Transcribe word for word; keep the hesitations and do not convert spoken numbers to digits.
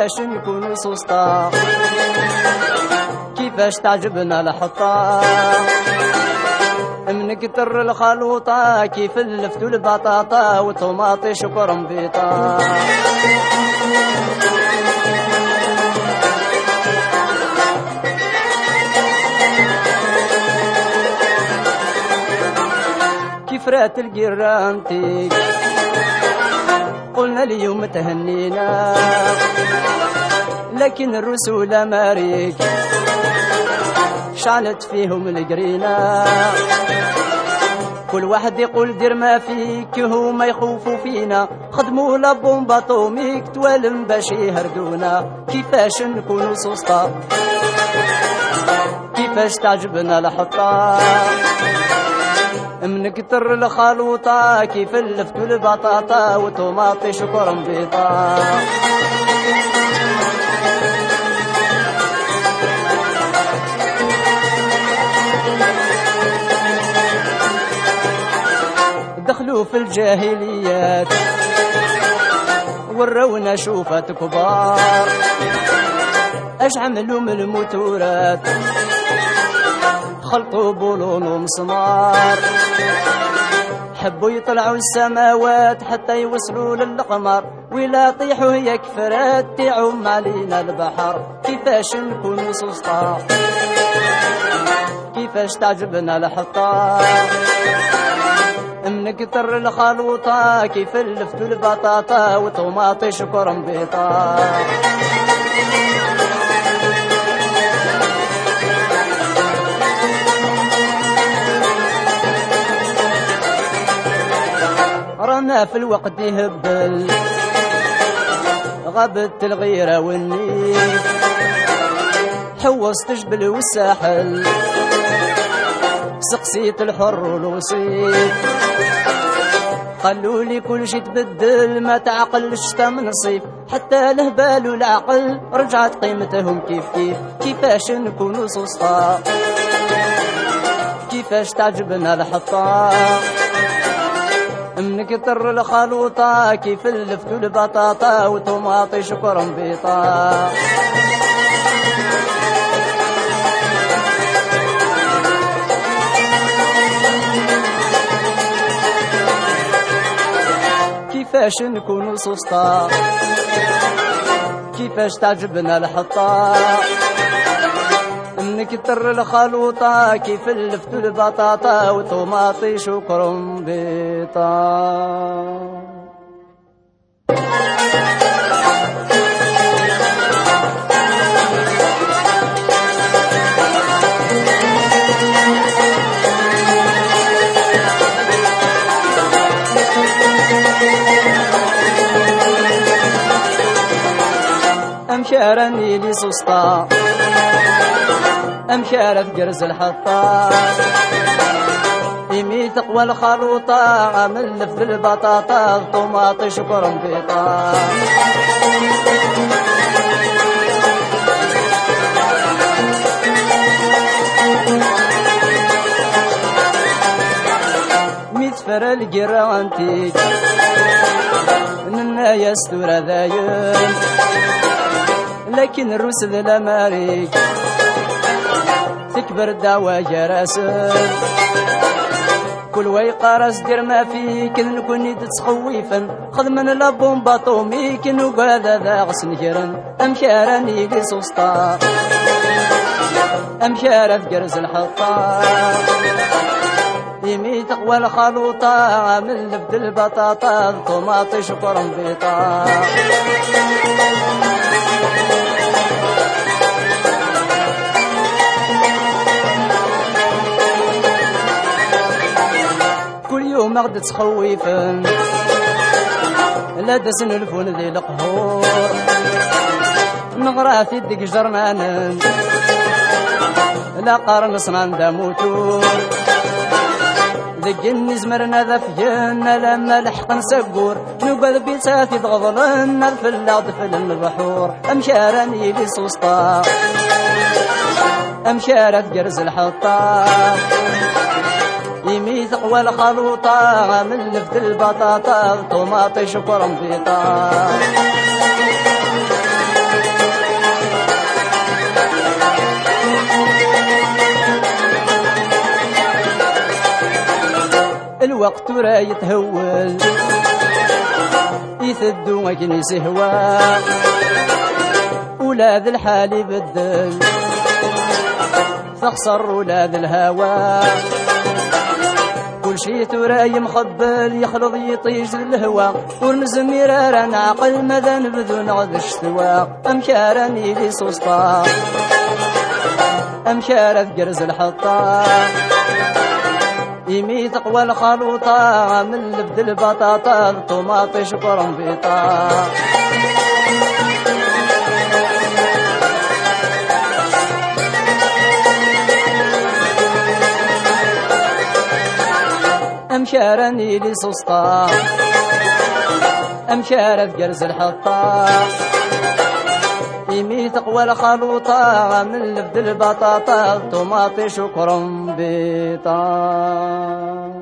كيفاش نكون سوسطا، كيفاش تعجبنا الحطة من كتر الخلوطة، كيف اللفت البطاطا وطماطي شكر مبيطة. كيف رات القرانتيك قلنا اليوم تهنينا، لكن الرسول ماريك شعلت فيهم القرينة. كل واحد يقول دير ما فيك، هما يخوفوا فينا، خدموا لبومبا طوميك توالم باش يهردونا. كيفاش نكونوا سوسطا، كيفاش تعجبنا الحطة من كتر الخلوطة، كيف اللفت البطاطا وطماطي شكر مبيطة. دخلوا في الجاهليات ورونا شوفات كبار، اش عملوا من الموتورات خلطوا بولون ومسمار. حبوا يطلعوا السماوات حتى يوصلوا للقمر، ولا طيحوا هي كفرات تعم علينا البحر. كيفاش نكون سوسطا، كيفاش تعجبنا الحطة من كتر الخلوطة، كيف اللفت البطاطا وطماطي شكر مبيطة. رانا في الوقت يهبل غابت الغيرة والنيل، حوصت جبل والساحل سقسيت الحر والوصيل. خلوا لي كل شي تبدل، ما تعقلش من صيف، حتى الهبال والعقل رجعت قيمتهم كيف كيف. كيفاش نكونوا سوسطا، كيفاش تعجبنا الحطة من كتر الخلوطة، كيف اللفت البطاطا وطماطي شكر مبيطة. كيفاش نكونوا سوسطا، كيفاش تعجبنا الحطة من كتر الخلوطة، كيف اللفت البطاطا وطماطي شكر مبيطة. أمشارني لي سوسطا، أمشارة قرز الحطة، يمي تقوى الخلوطة، عمل لف البطاطا طماطي شكر مبيطة. ميت فرا القرانتيك ننا يستور ذاين، لكن الرسل لماريك تكبر دعوة جراسل. كل ويقارس دير ما فيك نكون تسخويفا، خذ من لبومبا طوميك نقعد ذا غسن جرن. أمشارني لي سوسطا، أمشارة قرز الحطة، يمي تقوى الخلوطة، عامل لفت البطاطا طماطي شكر مبيطة. كل يوم أغد تسخويفن لا دسن الفون ذي القهور، نغرى في الدق جرنان لا قارن صنان دا موتور. ذقني زمرنا ذا فجنا لما لحق نسقور، نقعد بيساتي تغضلنا الفلا ضفل البحور. أمشارني لي سوسطا، أمشارة قرز الحطة، يمي تقوى الخلوطة، عامل لفت البطاطا طماطي شكر مبيطة. الوقت راه يتهول يثدو أكن سهوا ولاد الحال يبدل تخسر ولاد الهوى كل شي ترى مخبل يخلط يطيش الهوى ورمز مرارا نعقل ماذا نبذو نغذ الشتوى أمشارني لي سوسطا أمشار قرز الحطة يمي تقوى الخلوطة من لبد البطاطا الطماطي شكرا بيطا أمشارني لي سوسطا أمشار قرز الحطة يمي تقوى الخلوطة من لبد البطاطا الطماطي شكرا بيطا